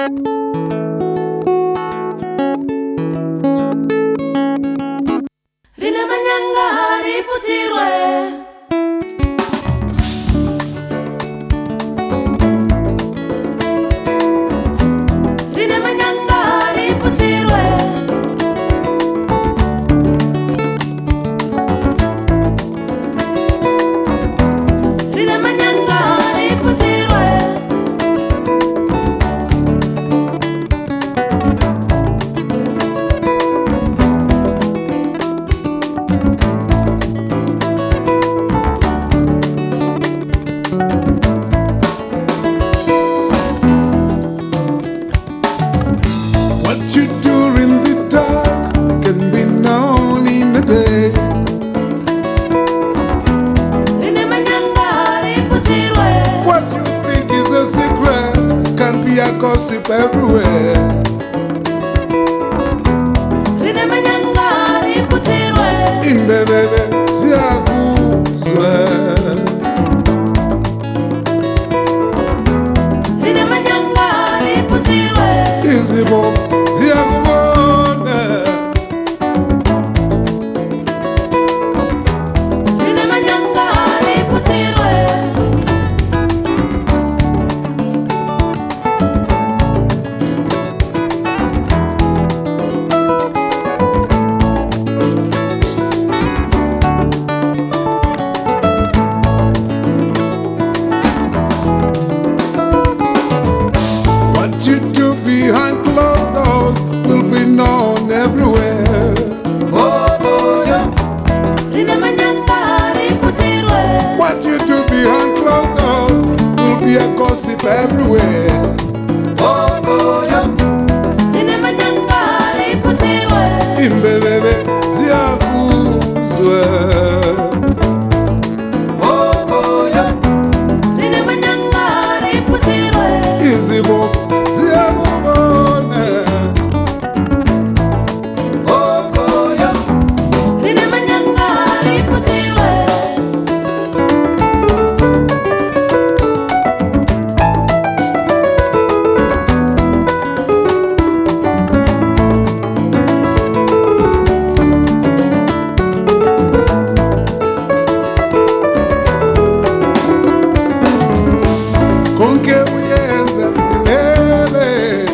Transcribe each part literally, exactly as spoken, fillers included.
Rine manyanga riputirwe Rine manyanga riputirwe Rine manyanga riputirwe What you do in the dark can be known in the day. Rine manyanga riputirwe What you think is a secret can be a gossip everywhere. Rine manyanga riputirwe Imbebebe ziyakuzwe. Rine manyanga riputirwe Izibofu ziyakubona. Rine manyanga riputirwe What you do behind closed doors will be known everywhere. Rine manyanga riputirwe What you do behind closed doors will be a gossip everywhere. Rine manyanga riputirwe Imbebebe ziyakuzwe. Rine manyanga riputirwe Izibofu ziyakubona. Rine manyanga riputirwe Konke uyenza silele.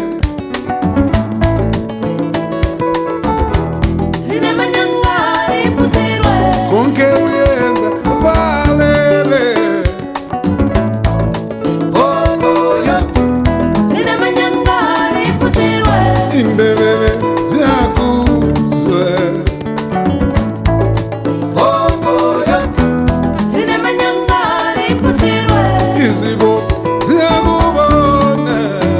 Rine manyanga riputirwe Konke uyenza valele. Rine manyanga riputirwe Imbebebe ziyakuzwe. Rine manyanga riputirwe Izibofu ziyakubona.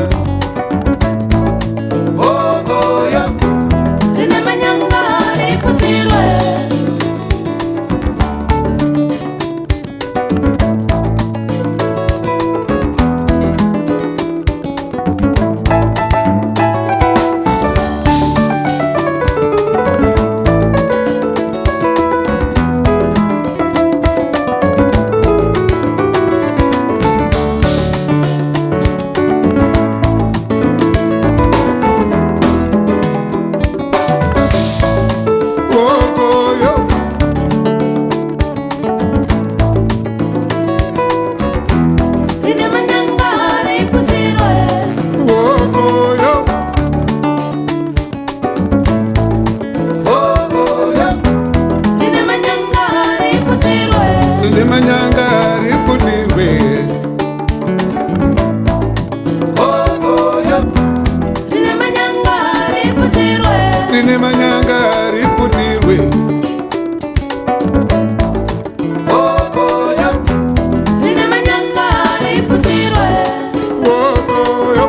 Rine manyanga riputirwe Okoyo. Rine manyanga riputirwe Okoyo. Rine manyanga riputirwe Rine manyanga riputirwe. Rine manyanga riputirwe Rine manyanga riputirwe. Rine manyanga riputirwe Okoyo.